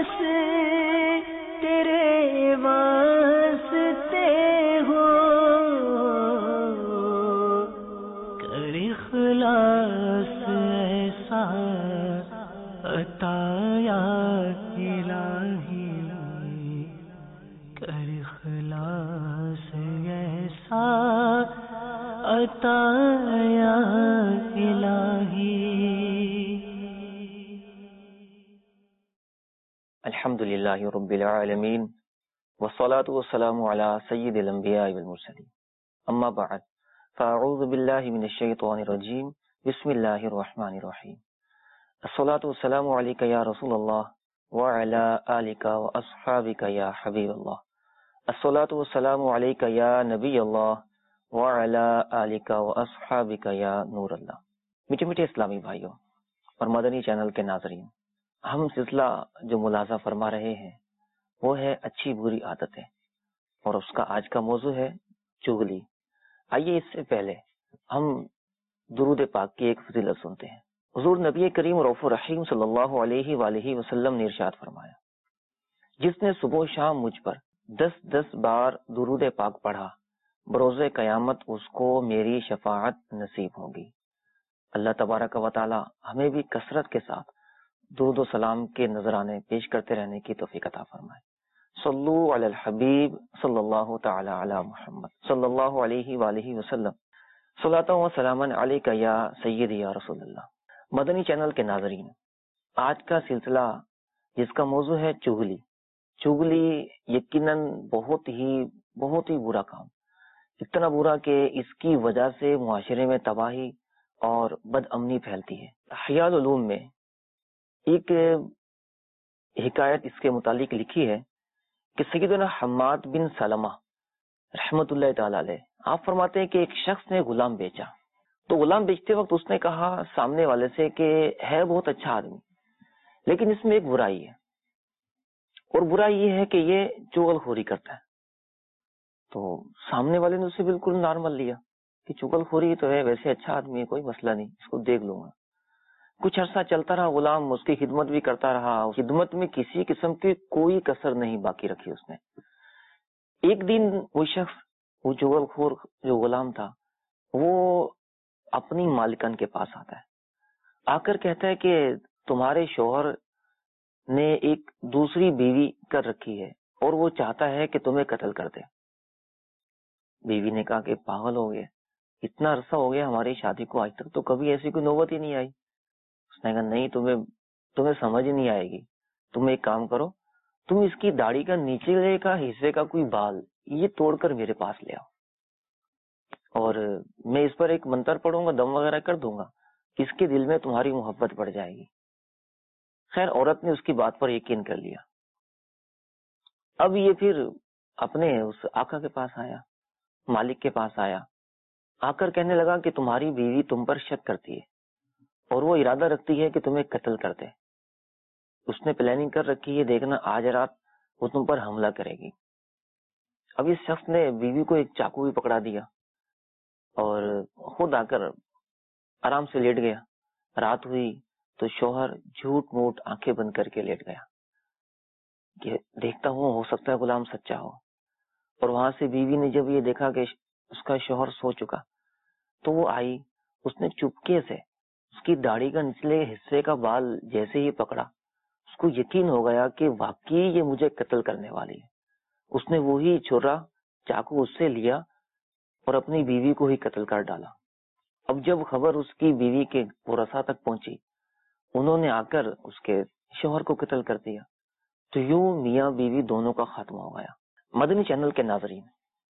بس تیرے واسطے ہو، کر اخلاص ایسا عطا یا الہی، کر اخلاص ایسا عطا یا الہی۔ الحمدللہ رب العالمین والصلاة والسلام علی سید الانبیاء والمرسلین، اما بعد فاعوذ باللہ من الشیطان الرجیم، بسم اللہ الرحمن الرحیم۔ الصلاة والسلام علیک یا رسول اللہ وعلی آلک واصحابک یا حبیب اللہ، الصلاة والسلام علیک یا نبی اللہ وعلی آلک واصحابک یا نور اللہ۔ میٹھے میٹھے اسلامی بھائیوں اور مدنی چینل کے ناظرین، ہم سلسلہ جو ملاحظہ فرما رہے ہیں وہ ہے اچھی بری عادتیں، اور اس کا آج کا موضوع ہے چغلی۔ آئیے اس سے پہلے ہم درود پاک کی ایک فضیلت سنتے ہیں۔ حضور نبی کریم رؤوف الرحیم صلی اللہ علیہ وآلہ وسلم نے ارشاد فرمایا، جس نے صبح و شام مجھ پر 10 بار درود پاک پڑھا، بروز قیامت اس کو میری شفاعت نصیب ہوگی۔ اللہ تبارک و تعالی ہمیں بھی کثرت کے ساتھ درود و سلام کے نذرانے پیش کرتے رہنے کی توفیق عطا فرمائے۔ صلو علی الحبیب صلی اللہ تعالی علی محمد صلی اللہ علیہ وآلہ وسلم، صلاۃ و سلاما علیک یا سیدی یا رسول اللہ۔ مدنی چینل کے ناظرین، آج کا سلسلہ جس کا موضوع ہے چغلی۔ چغلی یقیناً بہت ہی برا کام، اتنا برا کہ اس کی وجہ سے معاشرے میں تباہی اور بد امنی پھیلتی ہے۔ احیاء العلوم میں ایک حکایت اس کے متعلق لکھی ہے کہ سیدنا حماد بن سلمہ رحمت اللہ تعالی علیہ، آپ فرماتے ہیں کہ ایک شخص نے غلام بیچا، تو غلام بیچتے وقت اس نے کہا سامنے والے سے کہ ہے بہت اچھا آدمی، لیکن اس میں ایک برائی ہے، اور برائی یہ ہے کہ یہ چغل خوری کرتا ہے۔ تو سامنے والے نے اسے بالکل نارمل لیا کہ چغل خوری تو ہے، ویسے اچھا آدمی ہے، کوئی مسئلہ نہیں، اس کو دیکھ لوں گا۔ کچھ عرصہ چلتا رہا، غلام اس کی خدمت بھی کرتا رہا، خدمت میں کسی قسم کی کوئی کسر نہیں باقی رکھی اس نے۔ ایک دن وہ شخص، وہ چغل خور جو غلام تھا، وہ اپنی مالکن کے پاس آتا ہے، آ کر کہتا ہے کہ تمہارے شوہر نے ایک دوسری بیوی کر رکھی ہے اور وہ چاہتا ہے کہ تمہیں قتل کر دے۔ بیوی نے کہا کہ پاگل ہو گیا، اتنا عرصہ ہو گیا ہماری شادی کو، آج تک تو کبھی ایسی کوئی نوبت ہی نہیں آئی۔ اس نے کہا نہیں، تمہیں سمجھ نہیں آئے گی، تم ایک کام کرو، تم اس کی داڑھی کا نیچے کا حصے کا کوئی بال یہ توڑ کر میرے پاس لے آؤ، اور میں اس پر ایک منتر پڑھوں گا، دم وغیرہ کر دوں گا، اس کے دل میں تمہاری محبت بڑھ جائے گی۔ خیر عورت نے اس کی بات پر یقین کر لیا۔ اب یہ پھر اپنے اس آقا کے پاس آیا، مالک کے پاس آیا، آ کر کہنے لگا کہ تمہاری بیوی تم پر شک کرتی ہے اور وہ ارادہ رکھتی ہے کہ تمہیں قتل کر دے۔ اس نے پلاننگ کر رکھی ہے، دیکھنا آج رات وہ تم پر حملہ کرے گی۔ اب اس شخص نے بیوی کو ایک چاقو بھی پکڑا دیا اور خود آ کر آرام سے لیٹ گیا۔ رات ہوئی تو شوہر جھوٹ موٹ آنکھیں بند کر کے لیٹ گیا کہ دیکھتا ہوں ہو سکتا ہے غلام سچا ہو۔ اور وہاں سے بیوی نے جب یہ دیکھا کہ اس کا شوہر سو چکا تو وہ آئی، اس نے چپکے سے اس کی داڑھی کا نچلے حصے کا بال جیسے ہی پکڑا، اس کو یقین ہو گیا کہ واقعی یہ مجھے قتل کرنے والی ہے۔ اس نے وہی چھرا چاقو اس سے لیا اور اپنی بیوی کو ہی قتل کر ڈالا۔ اب جب خبر اس کی بیوی کے ورثاء تک پہنچی، انہوں نے آ کر اس کے شوہر کو قتل کر دیا، تو یوں میاں بیوی دونوں کا خاتمہ ہو گیا۔ مدنی چینل کے ناظرین،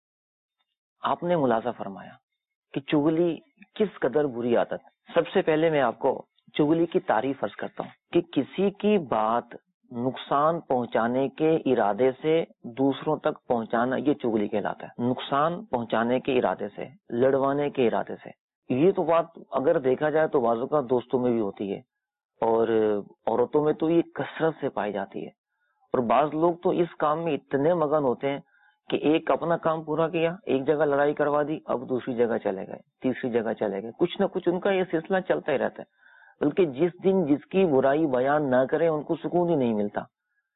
آپ نے ملاحظہ فرمایا کہ چغلی کس قدر بری عادت۔ سب سے پہلے میں آپ کو چغلی کی تعریف عرض کرتا ہوں کہ کسی کی بات نقصان پہنچانے کے ارادے سے دوسروں تک پہنچانا، یہ چغلی کہلاتا ہے۔ نقصان پہنچانے کے ارادے سے، لڑوانے کے ارادے سے، یہ تو بات اگر دیکھا جائے تو بعض اوقات دوستوں میں بھی ہوتی ہے، اور عورتوں میں تو یہ کثرت سے پائی جاتی ہے۔ اور بعض لوگ تو اس کام میں اتنے مگن ہوتے ہیں کہ ایک اپنا کام پورا کیا، ایک جگہ لڑائی کروا دی، اب دوسری جگہ چلے گئے، تیسری جگہ چلے گئے، کچھ نہ کچھ ان کا یہ سلسلہ چلتا ہی رہتا ہے۔ بلکہ جس دن جس کی برائی بیان نہ کرے ان کو سکون ہی نہیں ملتا۔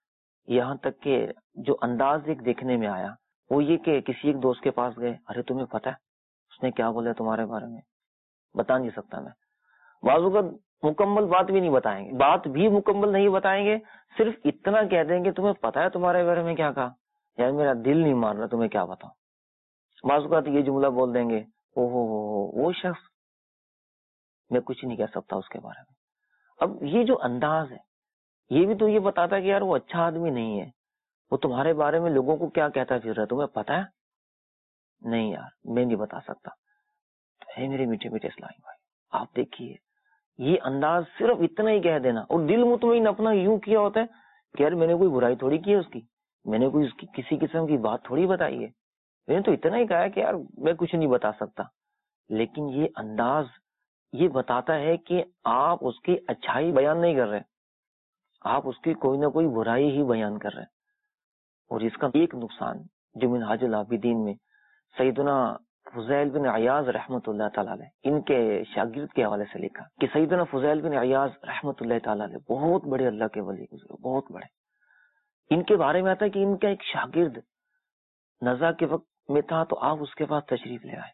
یہاں تک کہ جو انداز ایک دیکھنے میں آیا وہ یہ کہ کسی ایک دوست کے پاس گئے، ارے تمہیں پتہ ہے اس نے کیا بولا تمہارے بارے میں؟ بتا نہیں سکتا میں. بعض اوقات مکمل بات بھی نہیں بتائیں گے، بات بھی مکمل نہیں بتائیں گے، صرف اتنا کہہ دیں گے تمہیں پتا ہے تمہارے بارے میں کیا کہا، یار میرا دل نہیں مان رہا تمہیں کیا بتاؤں. بعض اوقات یہ جملہ بول دیں گے، او ہو وہ شخص، میں کچھ نہیں کہہ سکتا اس کے بارے میں. اب یہ جو انداز ہے یہ بھی تو یہ بتاتا ہے کہ یار وہ اچھا آدمی نہیں ہے، وہ تمہارے بارے میں لوگوں کو کیا کہتا پھر رہا ہے تمہیں پتا ہے؟ نہیں یار میں نہیں بتا سکتا. ہے میرے میٹھے میٹھے اسلامی بھائی، آپ دیکھیے یہ انداز صرف اتنا ہی کہہ دینا، اور دل مطمئن اپنا یوں کیا ہوتا ہے کہ یار میں نے کوئی برائی تھوڑی کی ہے اس کی، میں نے کوئی اس کی کسی قسم کی بات تھوڑی بتائی ہے، میں نے تو اتنا ہی کہا کہ یار میں کچھ نہیں بتا سکتا. لیکن یہ انداز یہ بتاتا ہے کہ آپ اس کی اچھائی بیان نہیں کر رہے، آپ اس کی کوئی نہ کوئی برائی ہی بیان کر رہے ہیں. اور اس کا ایک نقصان جو منہاج العابدین میں سیدنا فضیل بن عیاض رحمۃ اللہ تعالیٰ علیہ ان کے شاگرد کے حوالے سے لکھا کہ سیدنا فضیل بن عیاض رحمۃ اللہ تعالیٰ علیہ بہت بڑے اللہ کے ولی گزرے، بہت بڑے. ان کے بارے میں آتا ہے کہ ان کا ایک شاگرد نزا کے وقت میں تھا تو آپ اس کے پاس تشریف لے آئے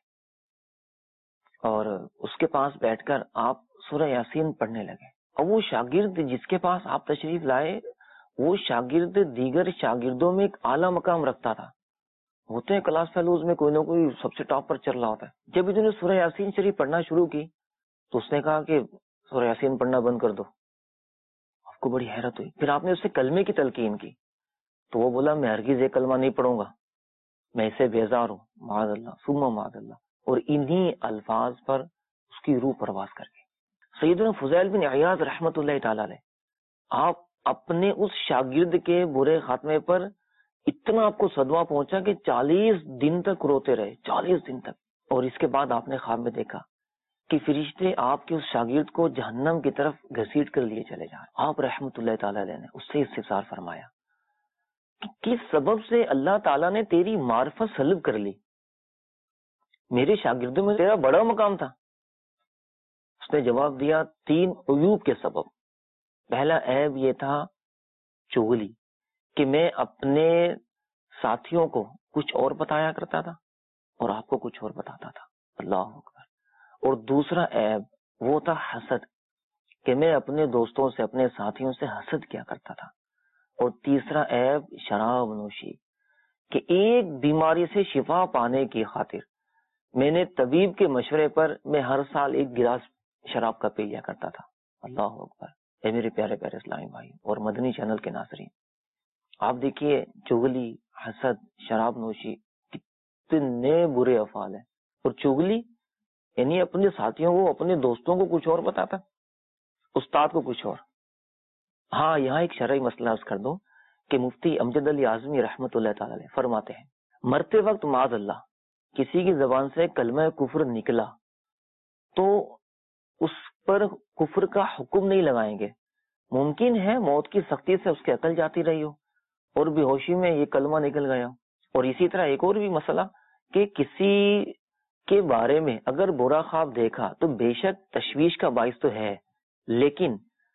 اور اس کے پاس بیٹھ کر آپ سورہ یاسین پڑھنے لگے. اور وہ شاگرد جس کے پاس آپ تشریف لائے وہ شاگرد دیگر شاگردوں میں ایک اعلیٰ مقام رکھتا تھا. ہوتے ہیں کلاس فیلوز میں کوئی نہ کوئی سب سے ٹاپ پر چل رہا ہوتا ہے. جب انہوں نے سورہ یاسین شریف پڑھنا شروع کی تو اس نے کہا کہ سورہ یاسین پڑھنا بند کر دو. آپ کو بڑی حیرت ہوئی. پھر آپ نے اس سے کلمے کی تلقین کی تو وہ بولا میں ہرگز یہ کلمہ نہیں پڑھوں گا، میں اسے بیزار ہوں، معاذ اللہ ثم معاذ اللہ. اور انہی الفاظ پر اس کی روح پرواز کر گئی. سیدنا فضیل بن عیاض رحمۃ اللہ تعالی علیہ آپ اپنے اس شاگرد کے برے خاتمے پر اتنا آپ کو صدمہ پہنچا کہ 40 دن تک روتے رہے، 40 دن تک. اور اس کے بعد آپ نے خواب میں دیکھا کہ فرشتے آپ کے اس شاگرد کو جہنم کی طرف گھسیٹ کر لیے چلے جا رہے. آپ رحمۃ اللہ تعالی علیہ نے اس سے استفسار فرمایا کہ کس سبب سے اللہ تعالیٰ نے تیری معرفت سلب کر لی؟ میرے شاگردوں میں تیرا بڑا مقام تھا. اس نے جواب دیا 3 عیوب کے سبب. پہلا عیب یہ تھا چغلی، کہ میں اپنے ساتھیوں کو کچھ اور بتایا کرتا تھا اور آپ کو کچھ اور بتاتا تھا. اللہ اکبر. اور دوسرا عیب وہ تھا حسد، کہ میں اپنے دوستوں سے اپنے ساتھیوں سے حسد کیا کرتا تھا. اور تیسرا عیب شراب نوشی، کہ ایک بیماری سے شفا پانے کی خاطر میں نے طبیب کے مشورے پر میں ہر سال 1 گلاس شراب کا پی لیا کرتا تھا. اللہ اکبر. اے میرے پیارے پیارے اسلامی بھائی اور مدنی چینل کے ناظرین، آپ دیکھیے چغلی، حسد، شراب نوشی کتنے برے افعال ہیں. اور چغلی یعنی اپنے ساتھیوں کو اپنے دوستوں کو کچھ اور بتاتا، استاد کو کچھ اور. ہاں یہاں ایک شرعی مسئلہ عرض کر دو کہ مفتی امجد علی اعظمی رحمۃ اللہ تعالی علیہ فرماتے ہیں مرتے وقت معاذ اللہ کسی کی زبان سے کلمہ کفر نکلا تو اس پر کفر کا حکم نہیں لگائیں گے. ممکن ہے موت کی سختی سے اس کی عقل جاتی رہی ہو اور بے ہوشی میں یہ کلمہ نکل گیا. اور اسی طرح ایک اور بھی مسئلہ کہ کسی کے بارے میں اگر برا خواب دیکھا تو بے شک تشویش کا باعث تو ہے، لیکن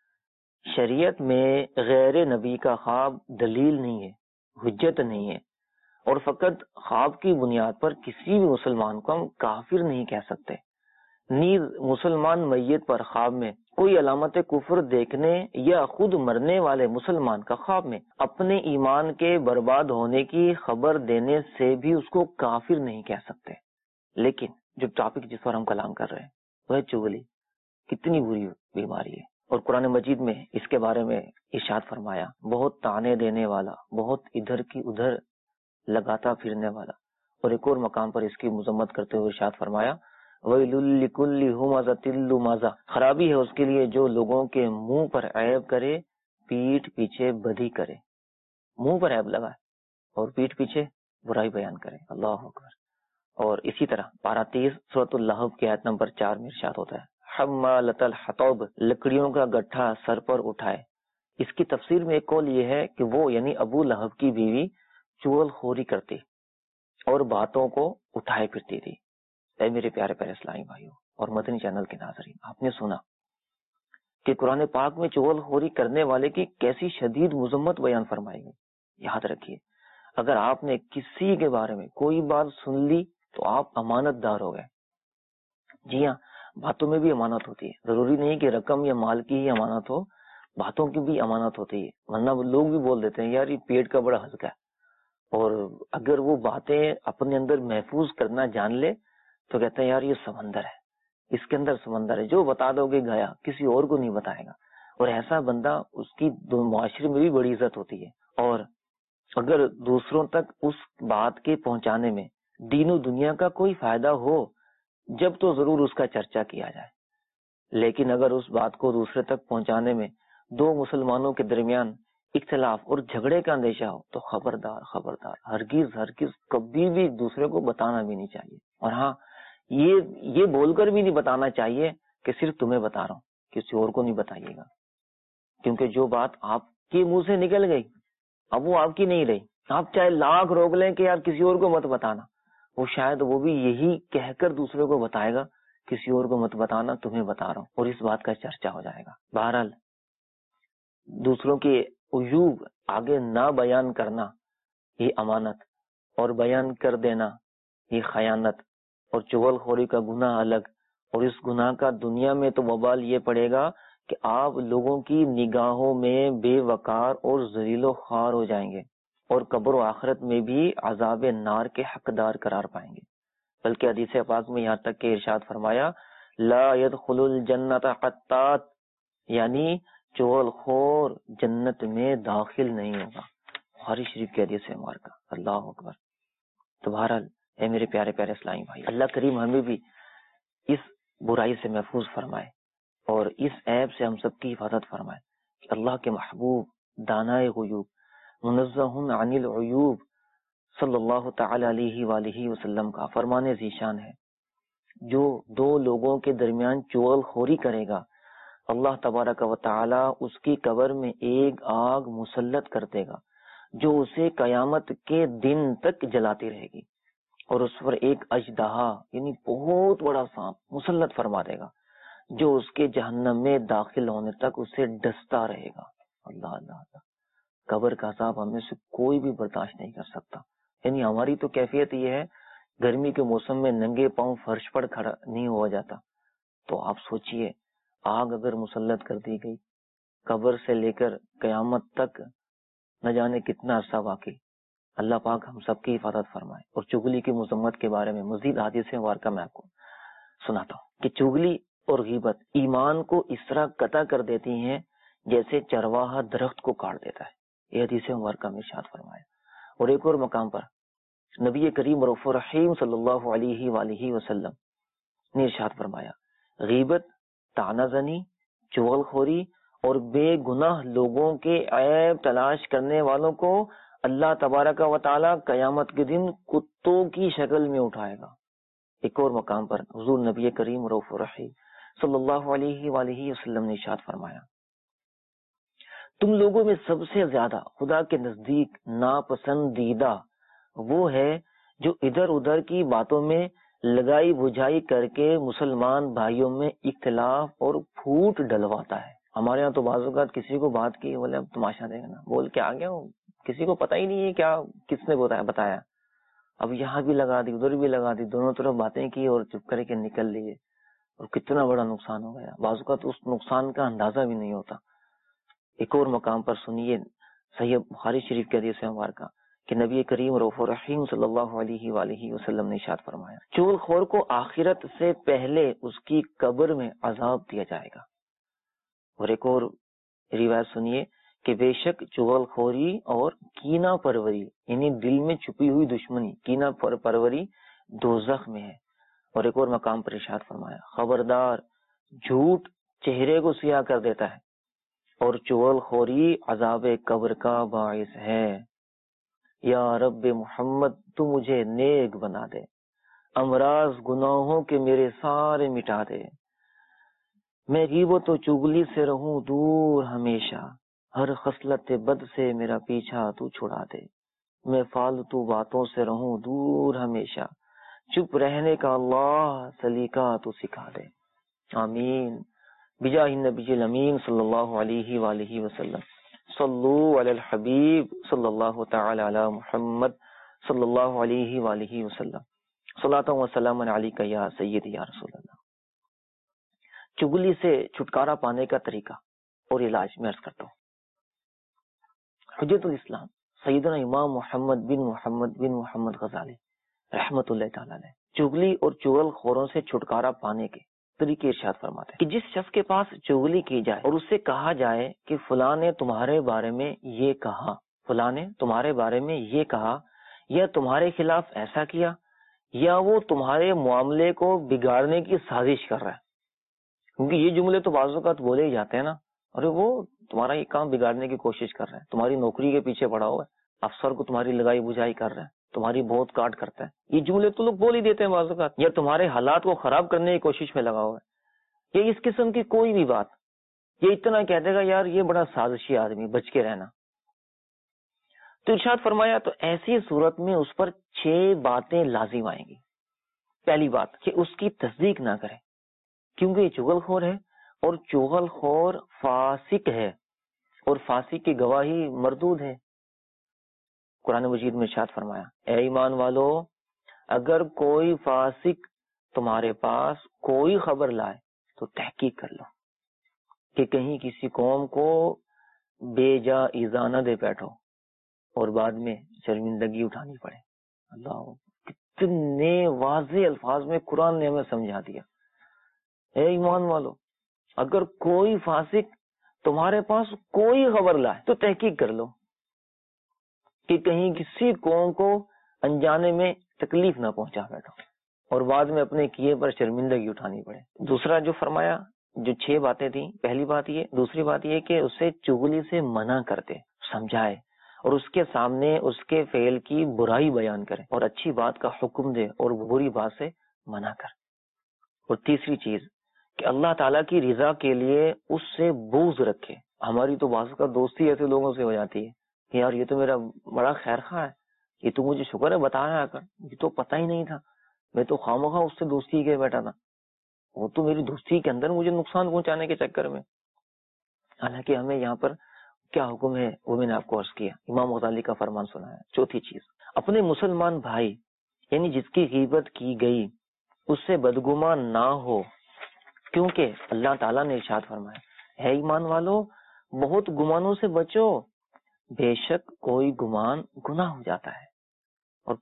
شریعت میں غیر نبی کا خواب دلیل نہیں ہے، حجت نہیں ہے. اور فقط خواب کی بنیاد پر کسی بھی مسلمان کو ہم کافر نہیں کہہ سکتے. نیز مسلمان میت پر خواب میں کوئی علامت کفر دیکھنے یا خود مرنے والے مسلمان کا خواب میں اپنے ایمان کے برباد ہونے کی خبر دینے سے بھی اس کو کافر نہیں کہہ سکتے. لیکن جو ٹاپک جس پر ہم کلام کر رہے ہیں وہ ہے چغلی. کتنی بری بیماری ہے. اور قرآن مجید میں اس کے بارے میں ارشاد فرمایا بہت طعنے دینے والا، بہت ادھر کی ادھر لگاتا پھرنے والا. اور ایک اور مقام پر اس کی مذمت کرتے ہوئے ارشاد فرمایا وَيْلٌ لِكُلِّ هُمَزَةٍ لُمَزَةٍ، خرابی ہے اس کے لیے جو لوگوں کے منہ پر عیب کرے، پیٹھ پیچھے بدی کرے. منہ پر عیب لگائے اور پیٹھ پیچھے برائی بیان کرے. اللہ اکبر. اور اسی طرح پارہ 30 سورۃ اللہب کی آیت نمبر 4 میں ارشاد ہوتا ہے حمالۃ الحطب، لکڑیوں کا گٹھا سر پر اٹھائے. اس کی تفسیر میں ایک قول یہ ہے کہ وہ یعنی ابو لہب کی بیوی چغل خوری کرتی اور باتوں کو اٹھائے پھرتی تھی. اے میرے پیارے پیارے اسلامی بھائیوں اور مدنی چینل کے ناظرین، آپ نے سنا کہ قرآن پاک میں چغل خوری کرنے والے کی کیسی شدید مذمت بیان فرمائی گئی۔ یاد رکھیے، اگر آپ نے کسی کے بارے میں کوئی بات سن لی تو آپ امانت دار ہو گئے۔ جی ہاں، باتوں میں بھی امانت ہوتی ہے، ضروری نہیں کہ رقم یا مال کی ہی امانت ہو، باتوں کی بھی امانت ہوتی ہے، ورنہ لوگ بھی بول دیتے ہیں یار یہ پیٹ کا بڑا ہلکا ہے، اور اگر وہ باتیں اپنے اندر محفوظ کرنا جان لے تو کہتے ہیں یار یہ سمندر ہے، اس کے اندر سمندر ہے، جو بتا دو گے گیا، کسی اور کو نہیں بتائے گا، اور ایسا بندہ اس کی معاشرے میں بھی بڑی عزت ہوتی ہے۔ اور اگر دوسروں تک اس بات کے پہنچانے میں دین و دنیا کا کوئی فائدہ ہو جب تو ضرور اس کا چرچا کیا جائے، لیکن اگر اس بات کو دوسرے تک پہنچانے میں دو مسلمانوں کے درمیان اختلاف اور جھگڑے کا اندیشہ ہو تو خبردار خبردار، ہرگز کبھی بھی دوسرے کو بتانا بھی نہیں چاہیے۔ اور ہاں، یہ بول کر بھی نہیں بتانا چاہیے کہ صرف تمہیں بتا رہا ہوں، کسی اور کو نہیں بتائیے گا، کیونکہ جو بات آپ کے منہ سے نکل گئی اب وہ آپ کی نہیں رہی، آپ چاہے لاکھ روک لیں کہ یار کسی اور کو مت بتانا، وہ شاید وہ بھی یہی کہہ کر دوسرے کو بتائے گا، کسی اور کو مت بتانا، تمہیں بتا رہا ہوں، اور اس بات کا چرچا ہو جائے گا۔ بہرحال دوسروں کے عیوب آگے نہ بیان کرنا یہ امانت، اور بیان کر دینا یہ خیانت، اور چغل خوری کا گناہ الگ، اور اس گناہ کا دنیا میں تو وبال یہ پڑے گا کہ آپ لوگوں کی نگاہوں میں بے وقار اور ذلیل و خوار ہو جائیں گے، اور قبر و آخرت میں بھی عذاب نار کے حقدار قرار پائیں گے۔ بلکہ حدیث پاک میں یہاں تک کہ ارشاد فرمایا لا يدخل الجنت قطات، یعنی چغل خور جنت میں داخل نہیں ہوگا۔ بخاری شریف کی حدیث ہے مبارکہ، اللہ اکبر۔ تو بہرحال اے میرے پیارے پیارے اسلامی بھائی، اللہ کریم ہمیں بھی اس برائی سے محفوظ فرمائے اور اس عیب سے ہم سب کی حفاظت فرمائے کہ اللہ کے محبوب دانائے غیوب منزہ عن العیوب صلی اللہ تعالی علیہ وآلہ وسلم کا فرمان ذیشان ہے، جو دو لوگوں کے درمیان چغل خوری کرے گا اللہ تبارک و تعالی اس کی قبر میں ایک آگ مسلط کر دے گا جو اسے قیامت کے دن تک جلاتی رہے گی، اور اس پر ایک اژدہا یعنی بہت بڑا سانپ مسلط فرما دے گا جو اس کے جہنم میں داخل ہونے تک اسے ڈستا رہے گا۔ اللہ اللہ اللہ، قبر کا عذاب ہمیں سے کوئی بھی برداشت نہیں کر سکتا۔ یعنی ہماری تو کیفیت یہ ہے، گرمی کے موسم میں ننگے پاؤں فرش پر کھڑا نہیں ہوا جاتا، تو آپ سوچئے آگ اگر مسلط کر دی گئی قبر سے لے کر قیامت تک نہ جانے کتنا عرصہ باقی۔ اللہ پاک ہم سب کی حفاظت فرمائے۔ اور چغلی کی مذمت کے بارے میں مزید حدیث مبارکہ میں آپ کو سناتا ہوں کہ چغلی اور غیبت ایمان کو اس طرح قطع کر دیتی ہیں جیسے چرواہا درخت کو کاٹ دیتا ہے، یہ حدیث مبارکہ میں ارشاد فرمایا۔ اور ایک اور مقام پر نبی کریم رؤوف الرحیم صلی اللہ علیہ وآلہ وسلم نے ارشاد فرمایا غیبت، طعنہ زنی، چغل خوری اور بے گناہ لوگوں کے عیب تلاش کرنے والوں کو اللہ تبارک و تعالی قیامت کے دن کتوں کی شکل میں اٹھائے گا۔ ایک اور مقام پر حضور نبی کریم رؤوف الرحیم صلی اللہ علیہ وآلہ وسلم نے ارشاد فرمایا تم لوگوں میں سب سے زیادہ خدا کے نزدیک ناپسندیدہ وہ ہے جو ادھر ادھر کی باتوں میں لگائی بجھائی کر کے مسلمان بھائیوں میں اختلاف اور پھوٹ ڈلواتا ہے۔ ہمارے ہاں تو بعض اوقات کسی کو بات کی بولے اب تماشا دیکھنا، بول کے آ گیا ہوں، کسی کو پتہ ہی نہیں ہے کیا کس نے بتایا، اب یہاں بھی لگا دی ادھر بھی لگا دی، دونوں طرف باتیں کی اور چپ کر کے نکل لیے، اور کتنا بڑا نقصان ہو گیا، بعض اوقات اس نقصان کا اندازہ بھی نہیں ہوتا۔ ایک اور مقام پر سنیے صحیح بخاری شریف کے حدیث مبارکہ کہ نبی کریم رؤوف الرحیم صلی اللہ علیہ وآلہ وسلم نے ارشاد فرمایا چغل خور کو آخرت سے پہلے اس کی قبر میں عذاب دیا جائے گا۔ اور ایک اور روایت سنیے کہ بے شک چغل خوری اور کینہ پروری یعنی دل میں چھپی ہوئی دشمنی، کینہ پروری دوزخ میں ہے۔ اور ایک اور مقام پر ارشاد فرمایا خبردار، جھوٹ چہرے کو سیاہ کر دیتا ہے اور چغل خوری عذاب قبر کا باعث ہے۔ یا رب محمد تو مجھے نیک بنا دے، امراض گناہوں کے میرے سارے مٹا دے، میں غیبت و چغلی سے رہوں دور ہمیشہ، ہر خصلت بد سے میرا پیچھا تو چھڑا دے، میں فالتو باتوں سے رہوں دور ہمیشہ، چپ رہنے کا اللہ سلیقہ تو سکھا دے۔ آمین۔ بجاہ النبی الامین صلی اللہ علیہ وآلہ وسلم صلو علی الحبیب صلی اللہ تعالی علی محمد صلی اللہ علیہ وآلہ وسلم صلاۃ و سلام علیک یا سید یا رسول اللہ۔ چغلی سے چھٹکارا پانے کا طریقہ اور علاج میں عرض کرتا ہوں۔ حجت الاسلام سیدنا امام محمد بن محمد غزالی رحمت اللہ تعالی علیہ چغلی اور چغل خوروں سے چھٹکارا پانے کے طریقے ارشاد فرماتے ہیں کہ جس شخص کے پاس چغلی کی جائے اور اس سے کہا جائے کہ فلاں نے تمہارے بارے میں یہ کہا، فلاں نے تمہارے بارے میں یہ کہا، یا تمہارے خلاف ایسا کیا، یا وہ تمہارے معاملے کو بگاڑنے کی سازش کر رہا ہے، کیونکہ یہ جملے تو بعض اوقات بولے ہی جاتے ہیں نا، ارے وہ تمہارا یہ کام بگاڑنے کی کوشش کر رہا ہے، تمہاری نوکری کے پیچھے پڑا ہوا ہے، افسر کو تمہاری لگائی بجھائی کر رہا ہے، تمہاری بہت کاٹ کرتا ہے، یہ جملے تو لوگ بول ہی دیتے ہیں بعض اوقات، یا تمہارے حالات کو خراب کرنے کی کوشش میں لگا ہوا ہے، یا اس قسم کی کوئی بھی بات، یہ اتنا کہہ دے گا یار یہ بڑا سازشی آدمی، بچ کے رہنا۔ تو ارشاد فرمایا تو ایسی صورت میں اس پر 6 باتیں لازم آئیں گی۔ پہلی بات کہ اس کی تصدیق نہ کرے، کیونکہ یہ چغل خور ہے اور چغل خور فاسق ہے اور فاسق کی گواہی مردود ہے۔ قرآن مجید میں ارشاد فرمایا اے ایمان والو، اگر کوئی فاسق تمہارے پاس کوئی خبر لائے تو تحقیق کر لو کہ کہیں کسی قوم کو بے جا ایذا نہ دے بیٹھو اور بعد میں شرمندگی اٹھانی پڑے۔ اللہ، کتنے واضح الفاظ میں قرآن نے ہمیں سمجھا دیا۔ اے ایمان والو، اگر کوئی فاسق تمہارے پاس کوئی خبر لائے تو تحقیق کر لو کہ کہیں کسی قوم کو انجانے میں تکلیف نہ پہنچا بیٹھو اور بعد میں اپنے کیے پر شرمندگی اٹھانی پڑے۔ دوسرا جو فرمایا، جو 6 باتیں تھیں، پہلی بات یہ، دوسری بات یہ کہ اسے چغلی سے منع کر دے، سمجھائے اور اس کے سامنے اس کے فعل کی برائی بیان کرے اور اچھی بات کا حکم دے اور بری بات سے منع کر۔ اور تیسری چیز کہ اللہ تعالیٰ کی رضا کے لیے اس سے بغض رکھے۔ ہماری تو بعض کا دوستی ایسے لوگوں سے ہو جاتی ہے کہ یار یہ تو میرا بڑا خیر خواہ ہے، یہ تو مجھے شکر ہے بتایا آ کر، یہ تو پتہ ہی نہیں تھا، میں تو خواہ اس سے دوستی کے بیٹھا تھا، وہ تو میری دوستی کے اندر مجھے نقصان پہنچانے کے چکر میں۔ حالانکہ ہمیں یہاں پر کیا حکم ہے وہ میں نے آپ کو عرض کیا، امام غزالی کا فرمان سنا ہے۔ چوتھی چیز، اپنے مسلمان بھائی یعنی جس کی غیبت کی گئی اس سے بدگمان نہ ہو، کیونکہ اللہ تعالیٰ نے ارشاد فرمایا ہے ایمان والو بہت گمانوں سے بچو، بے شک کوئی گمان گناہ ہو جاتا ہے۔ اور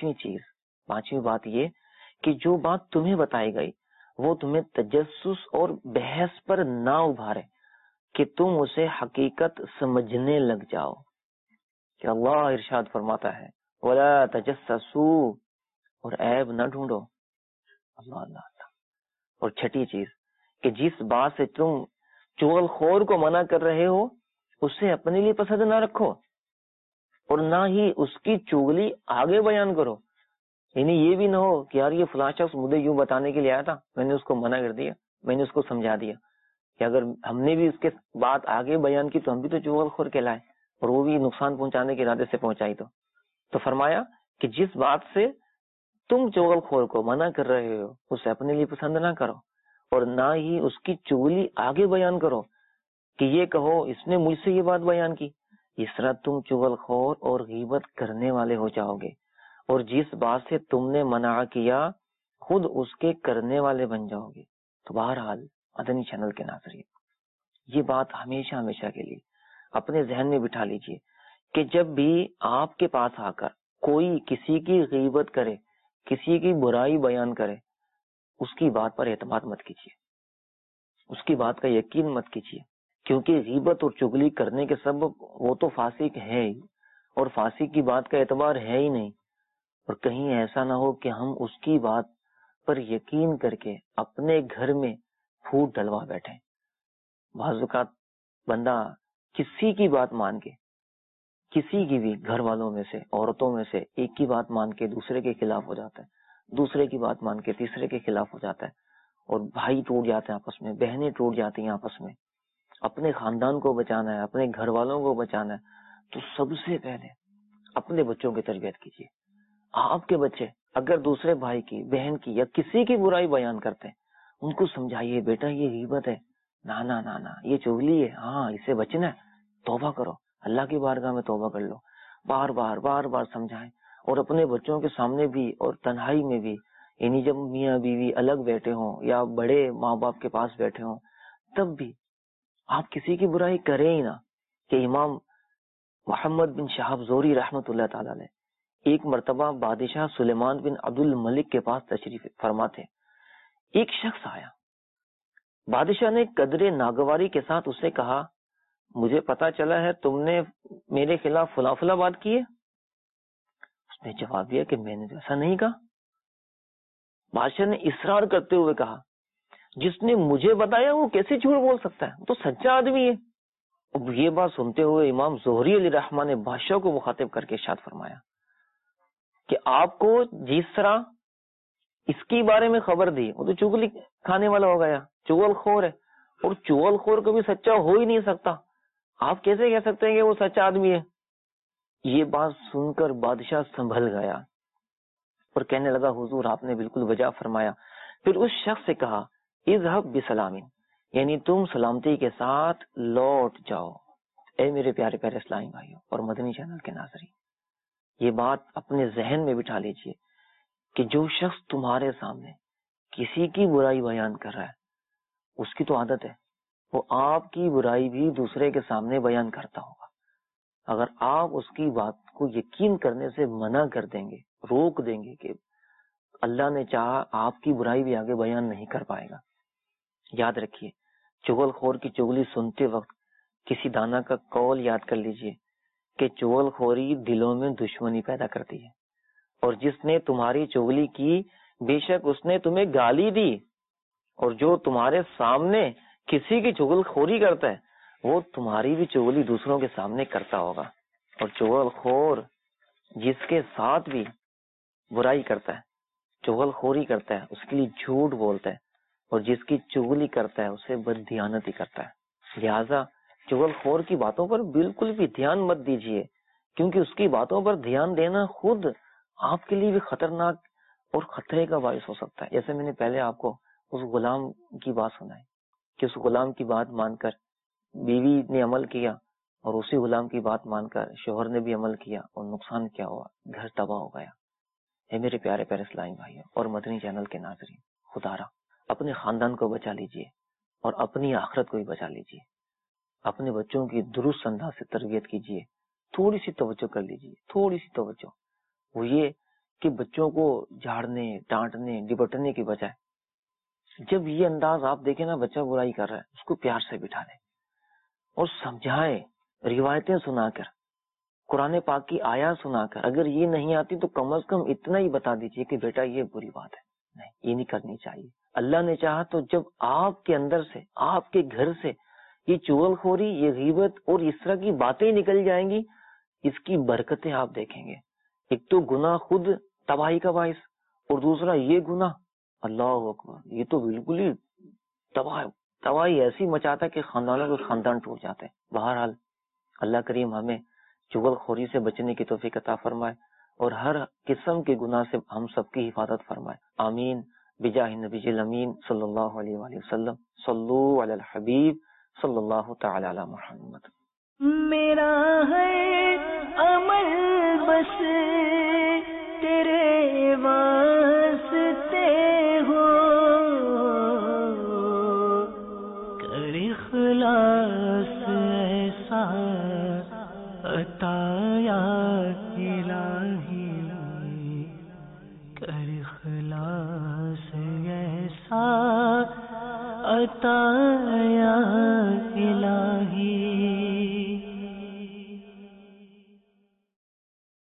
پانچویں بات یہ کہ جو بات تمہیں بتائی گئی وہ تمہیں تجسس اور بحث پر نہ ابھارے کہ تم اسے حقیقت سمجھنے لگ جاؤ، کہ اللہ ارشاد فرماتا ہے وَلَا تَجَسَّسُوا، اور عیب نہ ڈھونڈو۔ اللہ اللہ اللہ۔ اور چھٹی چیز کہ جس بات سے تم چغل خور کو منع کر رہے ہو اسے اپنے لیے پسند نہ رکھو اور نہ ہی اس کی چغلی آگے بیان کرو، یعنی یہ بھی نہ ہو کہ یار یہ فلاں شخص مجھے یوں بتانے کے لیے آیا تھا، میں نے اس کو منع کر دیا، میں نے اس کو سمجھا دیا، کہ اگر ہم نے بھی اس کے بات آگے بیان کی تو ہم بھی تو چغل خور کہلائے اور وہ بھی نقصان پہنچانے کے ارادے سے پہنچائی۔ تو فرمایا کہ جس بات سے تم چغل خور کو منع کر رہے ہو اسے اپنے لیے پسند نہ کرو اور نہ ہی اس کی چغلی آگے بیان کرو کہ یہ کہو اس نے مجھ سے یہ بات بیان کی، اس طرح تم چغل خور اور غیبت کرنے والے ہو جاؤ گے، اور جس بات سے تم نے منع کیا خود اس کے کرنے والے بن جاؤ گے۔ تو بہرحال مدنی چینل کے ناظرین، یہ بات ہمیشہ ہمیشہ کے لیے اپنے ذہن میں بٹھا لیجئے کہ جب بھی آپ کے پاس آ کر کوئی کسی کی غیبت کرے، کسی کی برائی بیان کرے، اس کی بات پر اعتماد مت کیجیے، اس کی بات کا یقین مت کیجیے، کیونکہ غیبت اور چغلی کرنے کے سبب وہ تو فاسق ہے ہی، اور فاسق کی بات کا اعتبار ہے ہی نہیں، اور کہیں ایسا نہ ہو کہ ہم اس کی بات پر یقین کر کے اپنے گھر میں پھوٹ ڈلوا بیٹھیں۔ بعض اوقات بندہ کسی کی بات مان کے، کسی کی بھی گھر والوں میں سے، عورتوں میں سے ایک کی بات مان کے دوسرے کے خلاف ہو جاتا ہے، دوسرے کی بات مان کے تیسرے کے خلاف ہو جاتا ہے، اور بھائی ٹوٹ جاتے ہیں آپس میں، بہنیں ٹوٹ جاتی ہیں آپس میں۔ اپنے خاندان کو بچانا ہے، اپنے گھر والوں کو بچانا ہے تو سب سے پہلے اپنے بچوں کی تربیت کیجیے۔ آپ کے بچے اگر دوسرے بھائی کی، بہن کی یا کسی کی برائی بیان کرتے ہیں، ان کو سمجھائیے بیٹا یہ غیبت ہے، نا یہ چغلی ہے، ہاں اس سے بچنا ہے، توبہ کرو، اللہ کی بارگاہ میں توبہ کر لو، بار بار سمجھائیں، اور اپنے بچوں کے سامنے بھی اور تنہائی میں بھی، یعنی جب میاں بیوی الگ بیٹھے ہوں یا بڑے ماں باپ کے پاس بیٹھے ہوں تب بھی آپ کسی کی برائی کریں ہی نہ. کہ امام محمد بن شہاب زہری رحمت اللہ تعالی علیہ ایک مرتبہ بادشاہ سلیمان بن عبد الملک کے پاس تشریف فرما تھے. ایک شخص آیا، بادشاہ نے قدر ناگواری کے ساتھ اس سے کہا مجھے پتا چلا ہے تم نے میرے خلاف فلاں فلاں بات کی ہے. اس نے جواب دیا کہ میں نے ایسا نہیں کہا. بادشاہ نے اصرار کرتے ہوئے کہا جس نے مجھے بتایا وہ کیسے جھوٹ بول سکتا ہے، وہ تو سچا آدمی ہے. اب یہ بات سنتے ہوئے امام زہری علیہ الرحمہ نے بادشاہ کو مخاطب کر کے ارشاد فرمایا کہ آپ کو جس طرح اس کے بارے میں خبر دی وہ تو چغلی کھانے والا ہو گیا، چغل خور ہے، اور چغل خور کبھی سچا ہو ہی نہیں سکتا، آپ کیسے کہہ سکتے ہیں کہ وہ سچا آدمی ہے. یہ بات سن کر بادشاہ سنبھل گیا اور کہنے لگا حضور آپ نے بالکل وجہ فرمایا. پھر اس شخص سے کہا اذهب بسلام، یعنی تم سلامتی کے ساتھ لوٹ جاؤ. اے میرے پیارے پیارے اسلامی بھائیوں اور مدنی چینل کے ناظرین، یہ بات اپنے ذہن میں بٹھا لیجئے کہ جو شخص تمہارے سامنے کسی کی برائی بیان کر رہا ہے اس کی تو عادت ہے وہ آپ کی برائی بھی دوسرے کے سامنے بیان کرتا ہوگا. اگر آپ اس کی بات کو یقین کرنے سے منع کر دیں گے، روک دیں گے کہ اللہ نے چاہا آپ کی برائی بھی آگے بیان نہیں کر پائے گا. یاد رکھیے چغل خور کی چغلی سنتے وقت کسی دانا کا قول یاد کر لیجئے کہ چغل خوری دلوں میں دشمنی پیدا کرتی ہے، اور جس نے تمہاری چغلی کی بے شک اس نے تمہیں گالی دی، اور جو تمہارے سامنے کسی کی چغل خوری کرتا ہے وہ تمہاری بھی چغلی دوسروں کے سامنے کرتا ہوگا. اور چغل خور جس کے ساتھ بھی برائی کرتا ہے، چغل خوری کرتا ہے، اس کے لیے جھوٹ بولتا ہے، اور جس کی چغلی کرتا ہے اسے بددیانتی کرتا ہے. لہذا چغل خور کی باتوں پر بالکل بھی دھیان مت دیجیے، کیونکہ اس کی باتوں پر دھیان دینا خود آپ کے لیے بھی خطرناک اور خطرے کا باعث ہو سکتا ہے. جیسے میں نے پہلے آپ کو اس غلام کی بات سنائی کہ اس غلام کی بات مان کر بیوی نے عمل کیا، اور اسی غلام کی بات مان کر شوہر نے بھی عمل کیا، اور نقصان کیا ہوا، گھر تباہ ہو گیا. اے میرے پیارے پیارے اسلامی بھائیوں اور مدنی چینل کے ناظرین، خدا را اپنے خاندان کو بچا لیجئے اور اپنی آخرت کو بھی بچا لیجئے. اپنے بچوں کی درست انداز سے تربیت کیجئے. تھوڑی سی توجہ کر لیجئے، تھوڑی سی توجہ. وہ یہ کہ بچوں کو جھاڑنے، ڈانٹنے، ڈپٹنے کی بجائے جب یہ انداز آپ دیکھیں نا بچہ برائی کر رہا ہے اس کو پیار سے بٹھا دیں اور سمجھائیں، روایتیں سنا کر، قرآن پاک کی آیات سنا کر. اگر یہ نہیں آتی تو کم از کم اتنا ہی بتا دیجئے کہ بیٹا یہ بری بات ہے، نہیں یہ نہیں کرنی چاہیے. اللہ نے چاہا تو جب آپ کے اندر سے، آپ کے گھر سے یہ چغل خوری، یہ غیبت اور اس طرح کی باتیں نکل جائیں گی، اس کی برکتیں آپ دیکھیں گے. ایک تو گناہ خود تباہی کا باعث، اور دوسرا یہ گناہ اللہ اکبر یہ تو بالکل ہی تباہی ایسی مچاتا ہے کہ خاندانوں کے خاندان ٹوٹ جاتے ہیں. بہرحال اللہ کریم ہمیں چغل خوری سے بچنے کی توفیق عطا فرمائے اور ہر قسم کے گناہ سے ہم سب کی حفاظت فرمائے. آمین بجاہ نبی الامین صلی اللہ علیہ وآلہ وسلم. صلو علی الحبیب صلی اللہ تعالی علی محمد. میرا ہے عمل بس تیرے واسطے ہو، کر اخلاص ایسا عطا یا الہی، کر اخلاص ایسا عطا یا الہی.